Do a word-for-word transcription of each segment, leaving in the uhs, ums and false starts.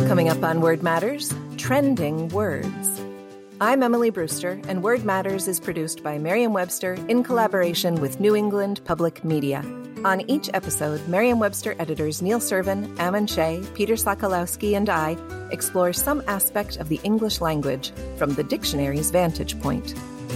Coming up on Word Matters, trending words. I'm Emily Brewster, and Word Matters is produced by Merriam-Webster in collaboration with New England Public Media. On each episode, Merriam-Webster editors Neil Servin, Ammon Shea, Peter Sokolowski, and I explore some aspect of the English language from the dictionary's vantage point.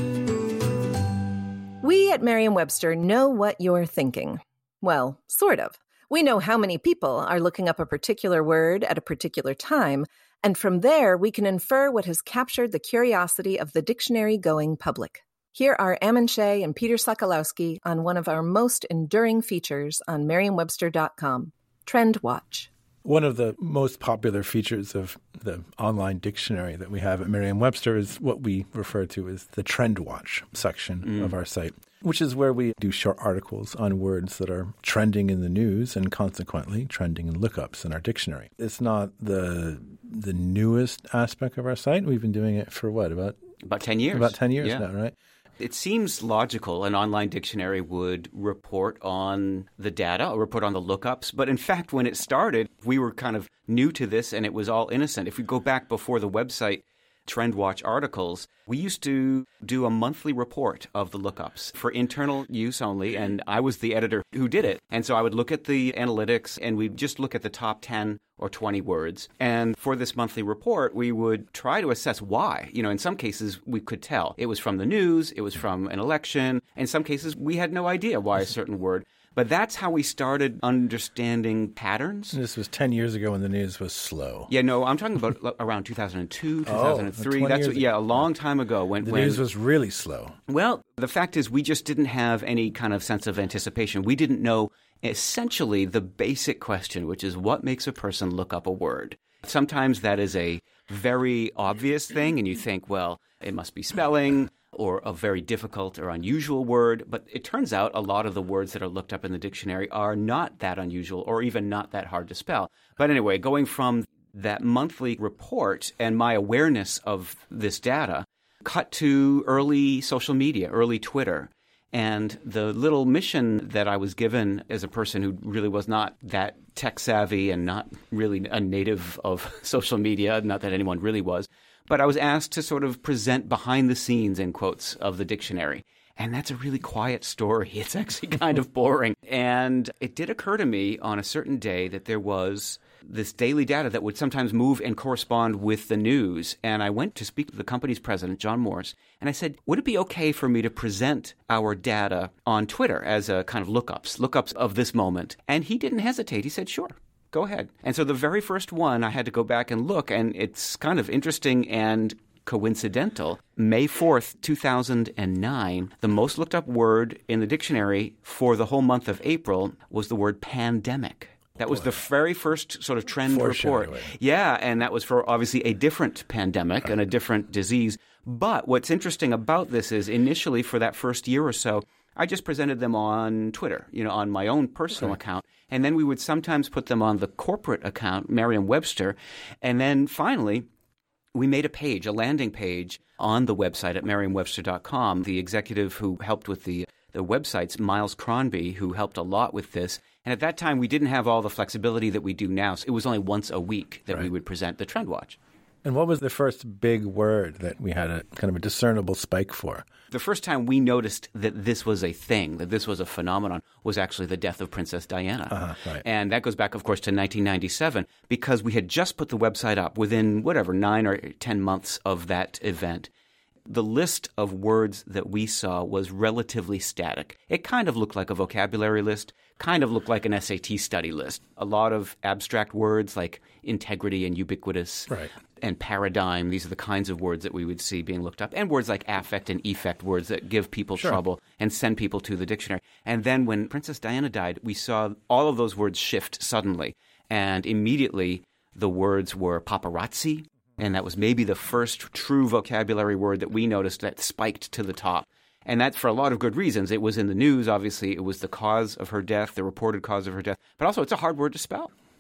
We at Merriam-Webster know what you're thinking. Well, sort of. We know how many people are looking up a particular word at a particular time, and from there we can infer what has captured the curiosity of the dictionary-going public. Here are Ammon Shea and Peter Sokolowski on one of our most enduring features on Merriam Webster dot com, Trend Watch. One of the most popular features of the online dictionary that we have at Merriam-Webster is what we refer to as the Trend Watch section mm. of our site, which is where we do short articles on words that are trending in the news and consequently trending in lookups in our dictionary. It's not the the newest aspect of our site. We've been doing it for what, about? About ten years. About ten years yeah. now, right? It seems logical an online dictionary would report on the data or report on the lookups. But in fact, when it started, we were kind of new to this and it was all innocent. If we go back before the website, Trend Watch articles, we used to do a monthly report of the lookups for internal use only, and I was the editor who did it. And so I would look at the analytics, and we'd just look at the top ten or twenty words. And for this monthly report, we would try to assess why. You know, in some cases, we could tell. It was from the news, it was from an election. In some cases, we had no idea why a certain word. But that's how we started understanding patterns. This was ten years ago when the news was slow. Yeah, no, I'm talking about around two thousand two, two thousand three. Oh, that's what, yeah, a long time ago. When the when, news was really slow. Well, the fact is we just didn't have any kind of sense of anticipation. We didn't know essentially the basic question, which is what makes a person look up a word. Sometimes that is a very obvious thing, and you think, well, it must be spelling or a very difficult or unusual word. But it turns out a lot of the words that are looked up in the dictionary are not that unusual or even not that hard to spell. But anyway, going from that monthly report and my awareness of this data, cut to early social media, early Twitter. And the little mission that I was given as a person who really was not that tech savvy and not really a native of social media, not that anyone really was, but I was asked to sort of present behind the scenes, in quotes, of the dictionary. And that's a really quiet story. It's actually kind of boring. And it did occur to me on a certain day that there was this daily data that would sometimes move and correspond with the news. And I went to speak to the company's president, John Morse, and I said, would it be okay for me to present our data on Twitter as a kind of lookups, lookups of this moment? And he didn't hesitate. He said, sure. Go ahead. And so the very first one, I had to go back and look, and it's kind of interesting and coincidental. May fourth, two thousand nine, the most looked up word in the dictionary for the whole month of April was the word pandemic. That was the very first sort of trend report. Yeah, and that was for obviously a different pandemic and a different disease. But what's interesting about this is initially for that first year or so, I just presented them on Twitter, you know, on my own personal okay. account. And then we would sometimes put them on the corporate account, Merriam-Webster. And then finally, we made a page, a landing page on the website at Merriam Webster dot com. The executive who helped with the, the websites, Miles Cronby, who helped a lot with this. And at that time, we didn't have all the flexibility that we do now. So it was only once a week that right. we would present the Trend Watch. And what was the first big word that we had a kind of a discernible spike for? The first time we noticed that this was a thing, that this was a phenomenon, was actually the death of Princess Diana. Uh-huh, right. And that goes back, of course, to nineteen ninety-seven, because we had just put the website up within, whatever, nine or ten months of that event. The list of words that we saw was relatively static. It kind of looked like a vocabulary list, kind of looked like an S A T study list. A lot of abstract words like integrity and ubiquitous right. and paradigm. These are the kinds of words that we would see being looked up. And words like affect and effect, words that give people sure. trouble and send people to the dictionary. And then when Princess Diana died, we saw all of those words shift suddenly. And immediately the words were paparazzi. And that was maybe the first true vocabulary word that we noticed that spiked to the top. And that's for a lot of good reasons. It was in the news, obviously. It was the cause of her death, the reported cause of her death. But also, it's a hard word to spell.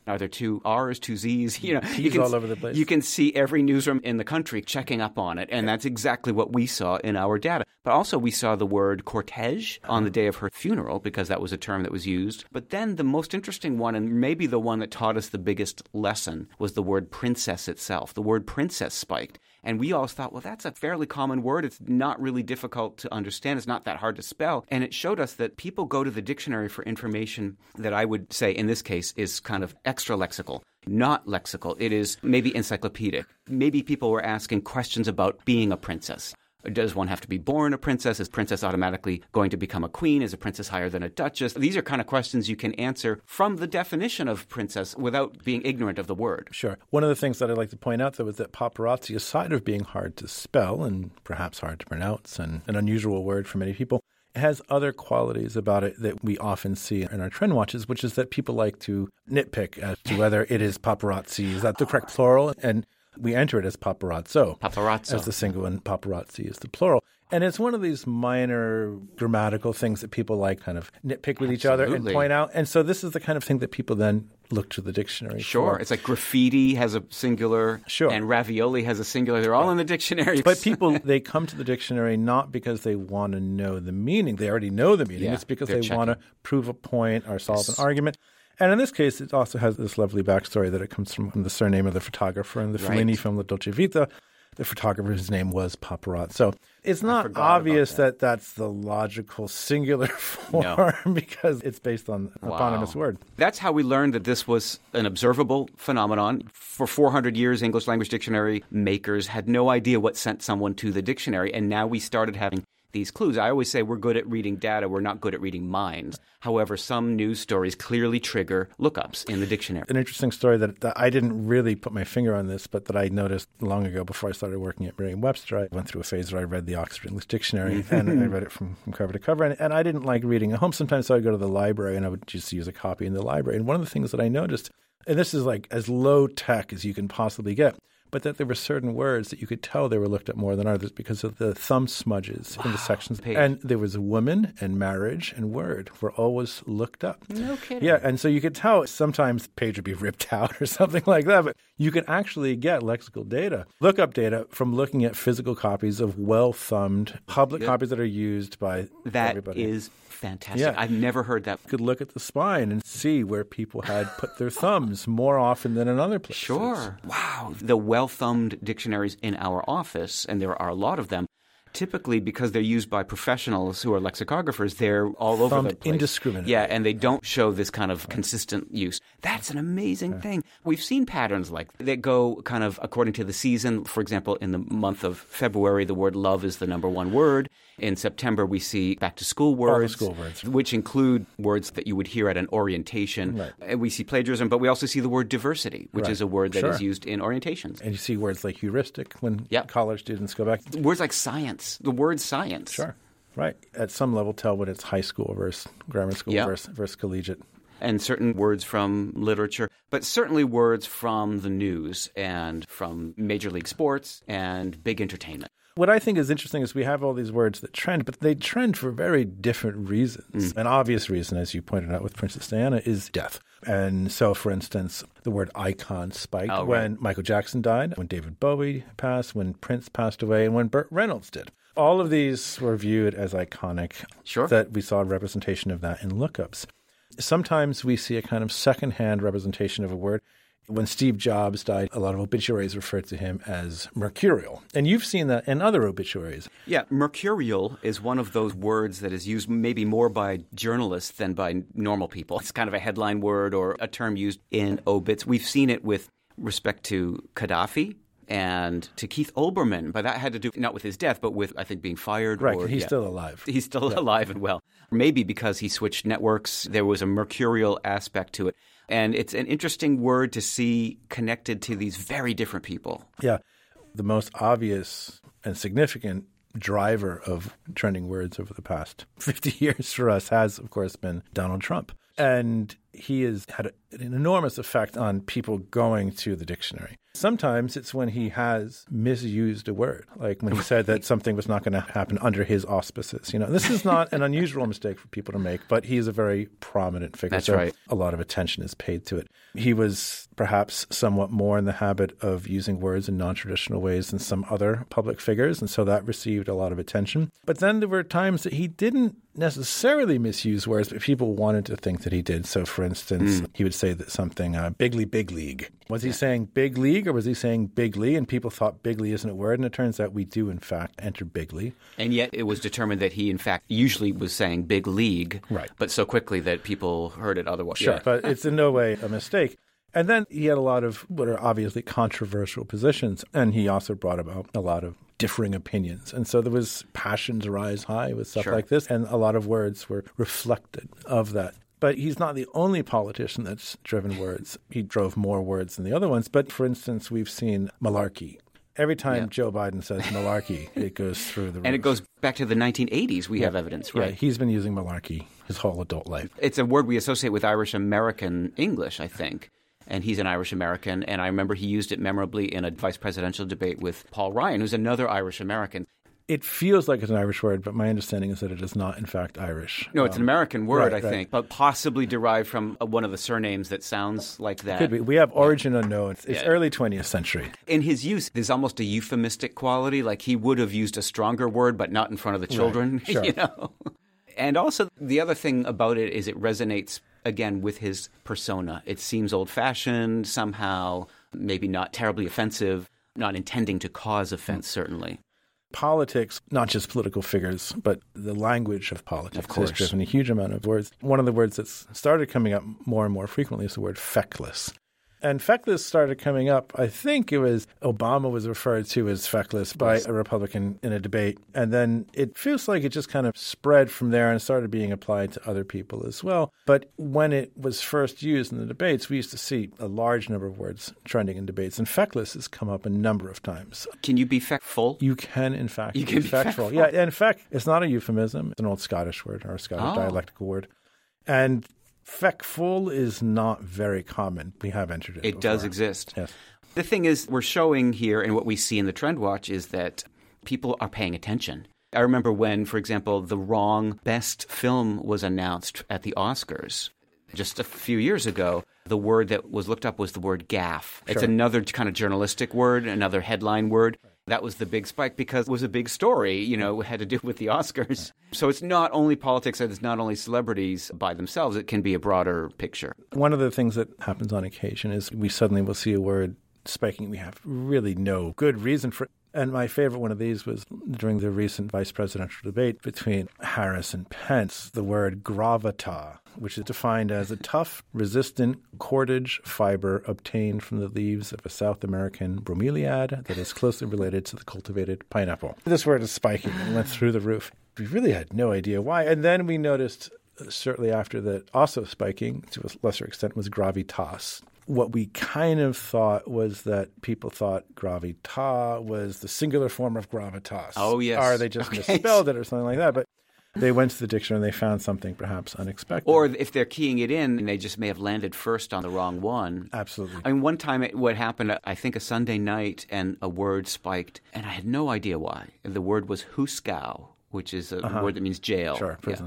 Are there two R's, two Z's? You know, T's you can, all over the place. You can see every newsroom in the country checking up on it, and that's exactly what we saw in our data. But also we saw the word cortege on the day of her funeral because that was a term that was used. But then the most interesting one, and maybe the one that taught us the biggest lesson, was the word princess itself. The word princess spiked. And we always thought, well, that's a fairly common word. It's not really difficult to understand. It's not that hard to spell. And it showed us that people go to the dictionary for information that I would say in this case is kind of extra lexical, not lexical. It is maybe encyclopedic. Maybe people were asking questions about being a princess. Does one have to be born a princess? Is princess automatically going to become a queen? Is a princess higher than a duchess? These are kind of questions you can answer from the definition of princess without being ignorant of the word. Sure. One of the things that I'd like to point out, though, is that paparazzi, aside of being hard to spell and perhaps hard to pronounce and an unusual word for many people, it has other qualities about it that we often see in our trend watches, which is that people like to nitpick as to whether it is paparazzi. Is that the correct plural? And we enter it as paparazzo, Paparazzo. as the single, and paparazzi is the plural. And it's one of these minor grammatical things that people like kind of nitpick with each other and Absolutely. point out. And so this is the kind of thing that people then look to the dictionary Sure. for. It's like graffiti has a singular, Sure. and ravioli has a singular. They're all in the dictionary. But people, they come to the dictionary not because they want to know the meaning. They already know the meaning. Yeah, It's because they're they want to checking. prove a point or solve Yes. an argument. And in this case, it also has this lovely backstory that it comes from the surname of the photographer in the Right. Fellini film La Dolce Vita. The photographer's name was Paparazzo. So it's not forgot obvious about that. that that's the logical singular form No. because it's based on an Wow. eponymous word. That's how we learned that this was an observable phenomenon. For four hundred years, English language dictionary makers had no idea what sent someone to the dictionary, and now we started having these clues. I always say we're good at reading data. We're not good at reading minds. However, some news stories clearly trigger lookups in the dictionary. An interesting story that, that I didn't really put my finger on this, but that I noticed long ago before I started working at Merriam-Webster. I went through a phase where I read the Oxford English Dictionary, and I read it from, from cover to cover. And, and I didn't like reading at home sometimes, so I'd go to the library, and I would just use a copy in the library. And one of the things that I noticed, and this is like as low tech as you can possibly get, but that there were certain words that you could tell they were looked at more than others because of the thumb smudges in the sections. Page. And there was woman and marriage and word were always looked up. No kidding. Yeah, and so you could tell sometimes the page would be ripped out or something like that, but you can actually get lexical data, lookup data from looking at physical copies of well-thumbed public Good. copies that are used by That everybody. is fantastic. Yeah. I've never heard that. You could look at the spine and see where people had put their thumbs more often than in other places. Sure. Wow. The well-thumbed dictionaries in our office, and there are a lot of them, typically because they're used by professionals who are lexicographers, they're all over Thumbed the place. indiscriminately. Yeah, and they don't show this kind of consistent use. That's an amazing thing. We've seen patterns like that go kind of according to the season. For example, in the month of February, the word love is the number one word. In September, we see back-to-school words, school words. which include words that you would hear at an orientation. Right. And we see plagiarism, but we also see the word diversity, which Right. is a word that is Sure. used in orientations. And you see words like heuristic when Yep. college students go back. Words like science, the word science. Sure. Right. At some level, tell when it's high school versus grammar school Yep. versus, versus collegiate. And certain words from literature, but certainly words from the news and from Major League Sports and big entertainment. What I think is interesting is we have all these words that trend, but they trend for very different reasons. Mm. An obvious reason, as you pointed out with Princess Diana, is death. And so, for instance, the word icon spiked Oh, right. when Michael Jackson died, when David Bowie passed, when Prince passed away, and when Burt Reynolds did. All of these were viewed as iconic. Sure. That we saw a representation of that in lookups. Sometimes we see a kind of secondhand representation of a word. When Steve Jobs died, a lot of obituaries referred to him as mercurial. And you've seen that in other obituaries. Yeah, mercurial is one of those words that is used maybe more by journalists than by normal people. It's kind of a headline word or a term used in obits. We've seen it with respect to Gaddafi and to Keith Olbermann, but that had to do not with his death, but with, I think, being fired. Right, or, he's yeah. still alive. He's still alive and well. Maybe because he switched networks, there was a mercurial aspect to it. And it's an interesting word to see connected to these very different people. Yeah. The most obvious and significant driver of trending words over the past fifty years for us has, of course, been Donald Trump. And he has had a, an enormous effect on people going to the dictionary. Sometimes it's when he has misused a word, like when he said that something was not going to happen under his auspices. You know, this is not an unusual mistake for people to make, but he's a very prominent figure. That's so right. A lot of attention is paid to it. He was perhaps somewhat more in the habit of using words in non-traditional ways than some other public figures, and so that received a lot of attention. But then there were times that he didn't necessarily misuse words, but people wanted to think that he did. So, for instance, mm. he would say that something, uh, bigly, big league. Was he saying big league or was he saying bigly? And people thought bigly isn't a word, and it turns out we do, in fact, enter bigly. And yet it was determined that he, in fact, usually was saying big league, right. but so quickly that people heard it otherwise. Sure, yeah. But it's in no way a mistake. And then he had a lot of what are obviously controversial positions, and he also brought about a lot of differing opinions. And so there was passions rise high with stuff sure. like this, and a lot of words were reflected of that. But he's not the only politician that's driven words. He drove more words than the other ones. But for instance, we've seen malarkey. Every time yeah. Joe Biden says malarkey, it goes through the roof. And it goes back to the nineteen eighties, we yeah. have evidence, right? Yeah, he's been using malarkey his whole adult life. It's a word we associate with Irish American English, I think. And he's an Irish American. And I remember he used it memorably in a vice presidential debate with Paul Ryan, who's another Irish American. It feels like it's an Irish word, but my understanding is that it is not, in fact, Irish. No, it's um, an American word, right, I right. think, but possibly derived from one of the surnames that sounds like that. Could be. We have origin unknown. It's, it's yeah. early twentieth century. In his use, there's almost a euphemistic quality, like he would have used a stronger word, but not in front of the children. Right. Sure. You know? And also, the other thing about it is it resonates, again, with his persona. It seems old-fashioned, somehow, maybe not terribly offensive, not intending to cause offense, certainly. Politics, not just political figures, but the language of politics of course. has driven a huge amount of words. One of the words that's started coming up more and more frequently is the word feckless. And feckless started coming up, I think it was Obama was referred to as feckless by a Republican in a debate. And then it feels like it just kind of spread from there and started being applied to other people as well. But when it was first used in the debates, we used to see a large number of words trending in debates. And feckless has come up a number of times. Can you be feckful? You can, in fact, you be can be feckful. feckful. Yeah, in fact, it's not a euphemism. It's an old Scottish word or a Scottish oh. dialectical word. And feckful is not very common. We have entered it. It before. does exist. Yes. The thing is, we're showing here, and what we see in the Trend Watch is that people are paying attention. I remember when, for example, the wrong best film was announced at the Oscars just a few years ago. The word that was looked up was the word gaffe. It's Sure. another kind of journalistic word, another headline word. That was the big spike because it was a big story, you know, it had to do with the Oscars. So it's not only politics and it's not only celebrities by themselves. It can be a broader picture. One of the things that happens on occasion is we suddenly will see a word spiking. We have really no good reason for it. And my favorite one of these was during the recent vice presidential debate between Harris and Pence, the word gravata, which is defined as a tough, resistant cordage fiber obtained from the leaves of a South American bromeliad that is closely related to the cultivated pineapple. This word is spiking and went through the roof. We really had no idea why. And then we noticed uh, shortly after that also spiking, to a lesser extent, was gravitas. What we kind of thought was that people thought gravita was the singular form of gravitas. Oh, yes. Or they just okay. misspelled it or something like that. But they went to the dictionary and they found something perhaps unexpected. Or if they're keying it in, and they just may have landed first on the wrong one. Absolutely. I mean, one time it, what happened, I think a Sunday night, and a word spiked, and I had no idea why. The word was hooskow, which is a uh-huh. word that means jail. Sure, prison. Yeah.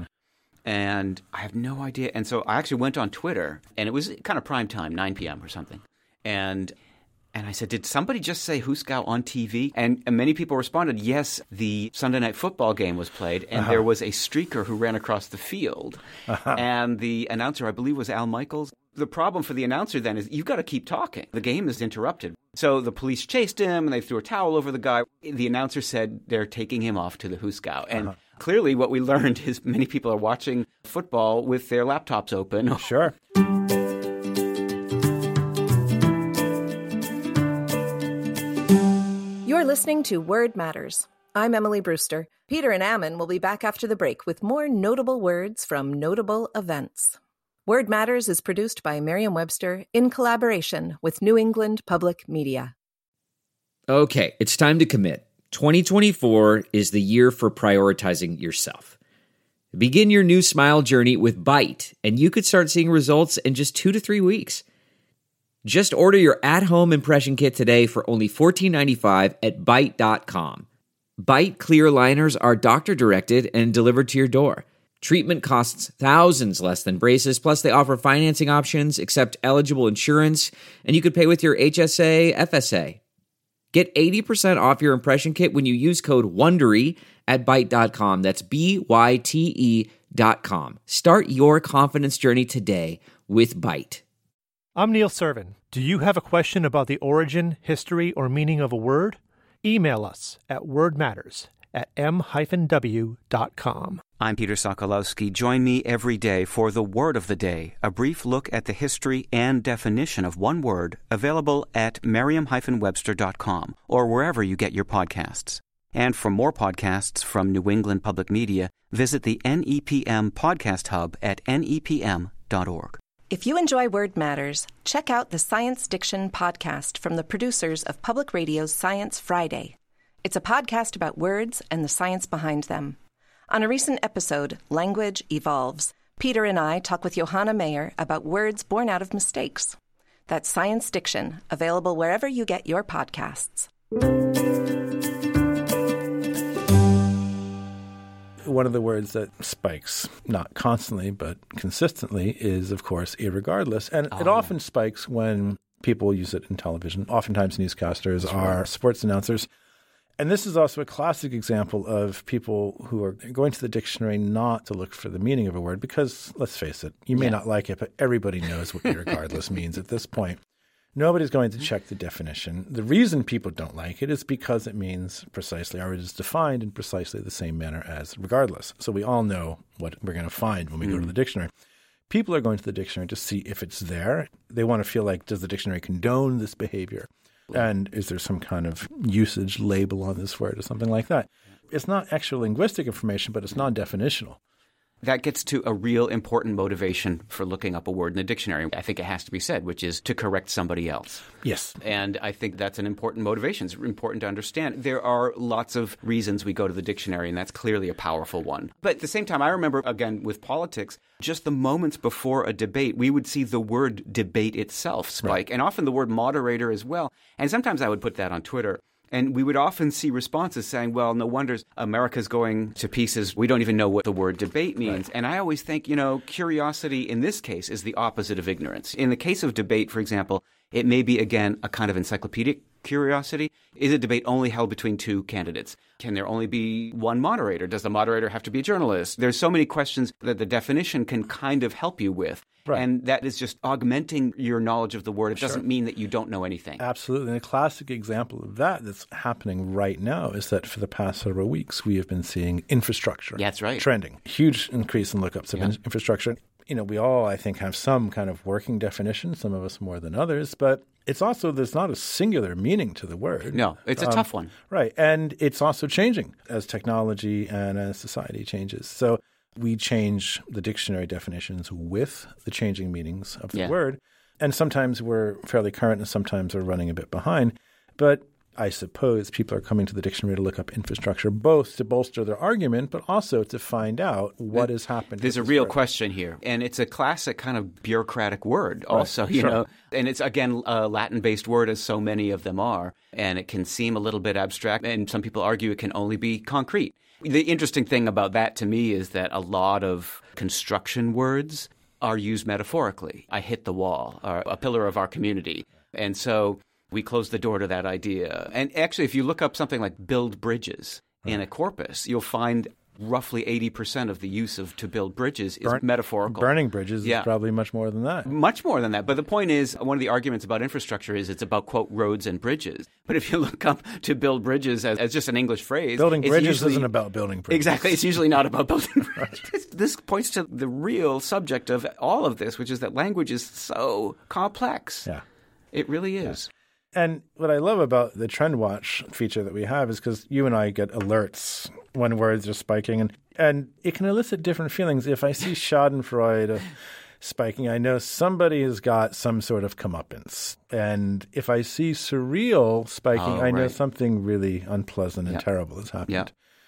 And I have no idea. And so I actually went on Twitter, and it was kind of prime time, nine p.m. or something. And and I said, did somebody just say Hooskow on T V? And, and many people responded, yes, the Sunday night football game was played, and uh-huh. there was a streaker who ran across the field. Uh-huh. And the announcer, I believe, was Al Michaels. The problem for the announcer then is you've got to keep talking. The game is interrupted. So the police chased him, and they threw a towel over the guy. The announcer said they're taking him off to the Hooskow. And uh-huh. clearly what we learned is many people are watching football with their laptops open. Sure. You're listening to Word Matters. I'm Emily Brewster. Peter and Ammon will be back after the break with more notable words from notable events. Word Matters is produced by Merriam-Webster in collaboration with New England Public Media. Okay, it's time to commit. twenty twenty-four is the year for prioritizing yourself. Begin your new smile journey with Byte, and you could start seeing results in just two to three weeks. Just order your at-home impression kit today for only fourteen ninety-five at Byte dot com. Byte clear liners are doctor-directed and delivered to your door. Treatment costs thousands less than braces, plus they offer financing options, accept eligible insurance, and you could pay with your H S A, F S A. Get eighty percent off your impression kit when you use code WONDERY at Byte dot com. That's B Y T E dot com. Start your confidence journey today with Byte. I'm Neil Servin. Do you have a question about the origin, history, or meaning of a word? Email us at wordmatters at m dash w dot com. I'm Peter Sokolowski. Join me every day for the Word of the Day, a brief look at the history and definition of one word, available at merriam dash webster dot com or wherever you get your podcasts. And for more podcasts from New England Public Media, visit the N E P M Podcast Hub at N E P M dot org. If you enjoy Word Matters, check out the Science Diction podcast from the producers of Public Radio's Science Friday. It's a podcast about words and the science behind them. On a recent episode, Language Evolves, Peter and I talk with Johanna Mayer about words born out of mistakes. That's Science Diction, available wherever you get your podcasts. One of the words that spikes, not constantly, but consistently, is, of course, irregardless. And oh. it often spikes when people use it in television. Oftentimes newscasters That's are right. sports announcers. And this is also a classic example of people who are going to the dictionary not to look for the meaning of a word because, let's face it, you may yeah. not like it, but everybody knows what irregardless means at this point. Nobody's going to check the definition. The reason people don't like it is because it means precisely, or it is defined in precisely the same manner as regardless. So we all know what we're going to find when we mm. go to the dictionary. People are going to the dictionary to see if it's there. They want to feel like, does the dictionary condone this behavior? And is there some kind of usage label on this word or something like that? It's not actual linguistic information, but it's non-definitional. That gets to a real important motivation for looking up a word in the dictionary. I think it has to be said, which is to correct somebody else. Yes. And I think that's an important motivation. It's important to understand. There are lots of reasons we go to the dictionary, and that's clearly a powerful one. But at the same time, I remember, again, with politics, just the moments before a debate, we would see the word debate itself spike, right. and often the word moderator as well. And sometimes I would put that on Twitter. And we would often see responses saying, well, no wonder America's going to pieces. We don't even know what the word debate means. Right. And I always think, you know, curiosity in this case is the opposite of ignorance. In the case of debate, for example, it may be, again, a kind of encyclopedic curiosity. Is a debate only held between two candidates? Can there only be one moderator? Does the moderator have to be a journalist? There's so many questions that the definition can kind of help you with. Right. And that is just augmenting your knowledge of the word. It sure. doesn't mean that you don't know anything. Absolutely. And a classic example of that that's happening right now is that for the past several weeks, we have been seeing infrastructure yeah, that's right. trending. Huge increase in lookups of yeah. infrastructure. You know, we all, I think, have some kind of working definition, some of us more than others, but it's also, there's not a singular meaning to the word. No, it's a um, tough one. Right. And it's also changing as technology and as society changes. So we change the dictionary definitions with the changing meanings of the yeah. word. And sometimes we're fairly current and sometimes we're running a bit behind. But I suppose people are coming to the dictionary to look up infrastructure, both to bolster their argument, but also to find out what has happened. There's a real word. question here. And it's a classic kind of bureaucratic word also, right. you sure. know. And it's, again, a Latin-based word, as so many of them are. And it can seem a little bit abstract. And some people argue it can only be concrete. The interesting thing about that to me is that a lot of construction words are used metaphorically. I hit the wall, or a pillar of our community. And so we close the door to that idea. And actually, if you look up something like build bridges right. in a corpus, you'll find roughly eighty percent of the use of to build bridges is Burn, metaphorical. Burning bridges yeah. is probably much more than that. Much more than that. But the point is, one of the arguments about infrastructure is it's about, quote, roads and bridges. But if you look up to build bridges as, as just an English phrase. Building bridges usually, isn't about building bridges. Exactly. It's usually not about building bridges. This points to the real subject of all of this, which is that language is so complex. Yeah. It really is. Yeah. And what I love about the Trend Watch feature that we have is because you and I get alerts when words are spiking, and, and it can elicit different feelings. If I see Schadenfreude uh, spiking, I know somebody has got some sort of comeuppance. And if I see surreal spiking, oh, I know right. something really unpleasant and yeah. terrible has happened. Yeah.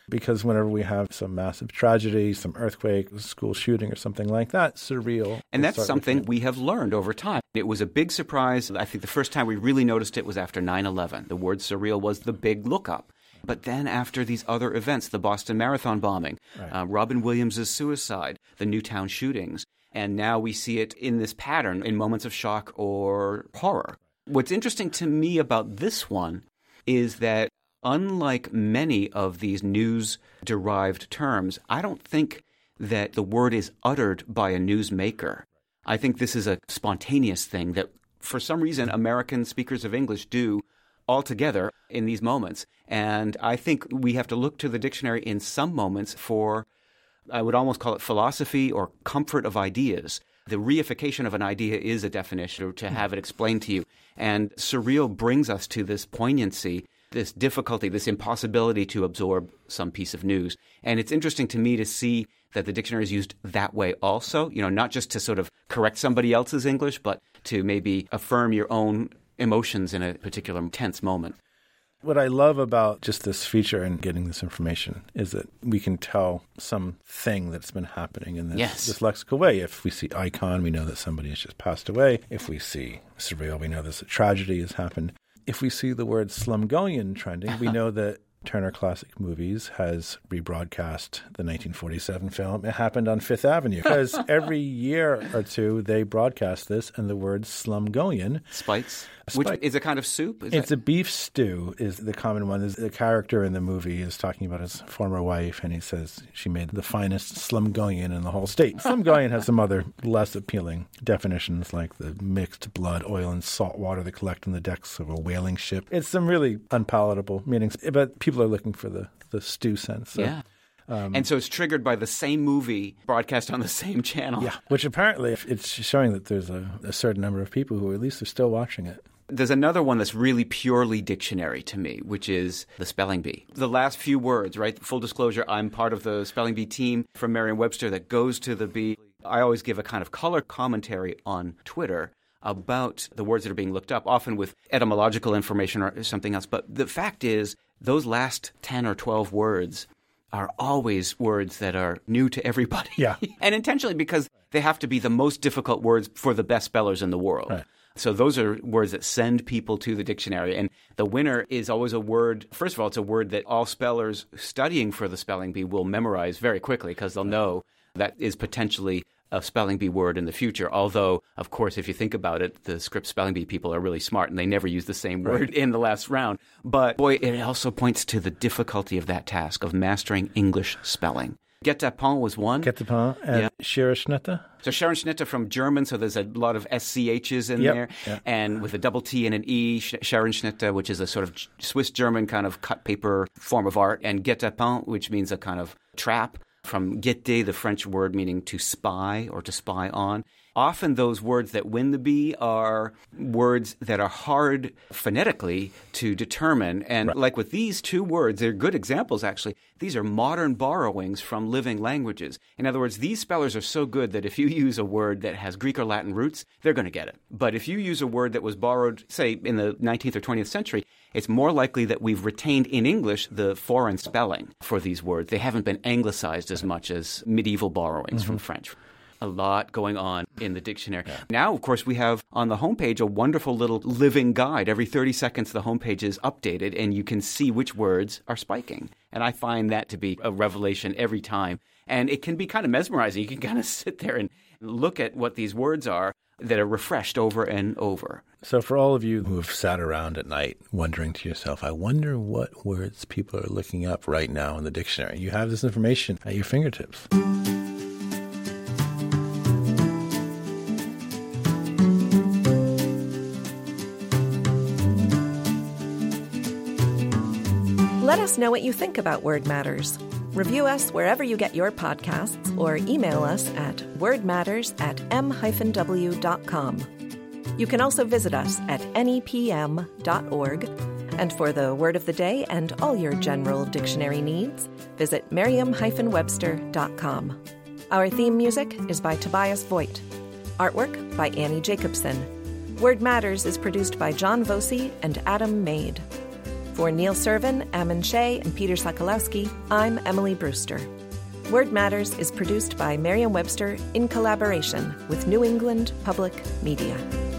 because whenever we have some massive tragedy, some earthquake, school shooting or something like that, surreal. And that's something we have learned over time. It was a big surprise. I think the first time we really noticed it was after nine eleven. The word surreal was the big lookup. But then after these other events, the Boston Marathon bombing, right. uh, Robin Williams' suicide, the Newtown shootings, and now we see it in this pattern in moments of shock or horror. What's interesting to me about this one is that unlike many of these news-derived terms, I don't think that the word is uttered by a newsmaker. I think this is a spontaneous thing that, for some reason, American speakers of English do all together in these moments. And I think we have to look to the dictionary in some moments for, I would almost call it philosophy or comfort of ideas. The reification of an idea is a definition, or to have it explained to you. And surreal brings us to this poignancy, this difficulty, this impossibility to absorb some piece of news. And it's interesting to me to see that the dictionary is used that way also, you know, not just to sort of correct somebody else's English, but to maybe affirm your own emotions in a particular tense moment. What I love about just this feature and getting this information is that we can tell something that's been happening in this, yes. this lexical way. If we see icon, we know that somebody has just passed away. If we see surreal, we know that a tragedy has happened. If we see the word Slumgullion trending, we know that Turner Classic Movies has rebroadcast the nineteen forty-seven film. It happened on Fifth Avenue because every year or two they broadcast this, and the word Slumgullion. Spikes. Spike. Which is a kind of soup? Is it's that... a beef stew is the common one. The character in the movie is talking about his former wife, and he says she made the finest Slumgullion in the whole state. Slumgullion has some other less appealing definitions, like the mixed blood, oil, and salt water that collect on the decks of a whaling ship. It's some really unpalatable meanings, but people are looking for the, the stew sense. So. Yeah. Um, and so it's triggered by the same movie broadcast on the same channel. Yeah, which apparently it's showing that there's a, a certain number of people who at least are still watching it. There's another one that's really purely dictionary to me, which is the spelling bee. The last few words, right? Full disclosure, I'm part of the spelling bee team from Merriam-Webster that goes to the bee. I always give a kind of color commentary on Twitter about the words that are being looked up, often with etymological information or something else. But the fact is, those last ten or twelve words are always words that are new to everybody. Yeah. And intentionally, because they have to be the most difficult words for the best spellers in the world. Right. So those are words that send people to the dictionary. And the winner is always a word. First of all, it's a word that all spellers studying for the spelling bee will memorize very quickly because they'll know that is potentially a spelling bee word in the future. Although, of course, if you think about it, the Scripps spelling bee people are really smart and they never use the same word right. in the last round. But boy, it also points to the difficulty of that task of mastering English spelling. Guet-apens was one. Guet-apens and yeah. Scherenschnitte. So Scherenschnitte from German, so there's a lot of S C H's in yep. there. Yep. And with a double T and an E, Scherenschnitte, which is a sort of Swiss-German kind of cut paper form of art. And guet-apens, which means a kind of trap, from guetter, the French word meaning to spy or to spy on. Often those words that win the bee are words that are hard phonetically to determine. And right. like with these two words, they're good examples, actually. These are modern borrowings from living languages. In other words, these spellers are so good that if you use a word that has Greek or Latin roots, they're going to get it. But if you use a word that was borrowed, say, in the nineteenth or twentieth century, it's more likely that we've retained in English the foreign spelling for these words. They haven't been anglicized as much as medieval borrowings mm-hmm. from French. A lot going on in the dictionary. Yeah. Now, of course, we have on the homepage a wonderful little living guide. Every thirty seconds, the homepage is updated, and you can see which words are spiking. And I find that to be a revelation every time. And it can be kind of mesmerizing. You can kind of sit there and look at what these words are that are refreshed over and over. So for all of you who have sat around at night wondering to yourself, I wonder what words people are looking up right now in the dictionary, you have this information at your fingertips. Let us know what you think about Word Matters. Review us wherever you get your podcasts or email us at wordmatters at m dash w dot com. You can also visit us at n e p m dot org. And for the word of the day and all your general dictionary needs, visit merriam dash webster dot com. Our theme music is by Tobias Voigt. Artwork by Annie Jacobson. Word Matters is produced by John Voci and Adam Made. For Neil Servin, Ammon Shea, and Peter Sokolowski, I'm Emily Brewster. Word Matters is produced by Merriam-Webster in collaboration with New England Public Media.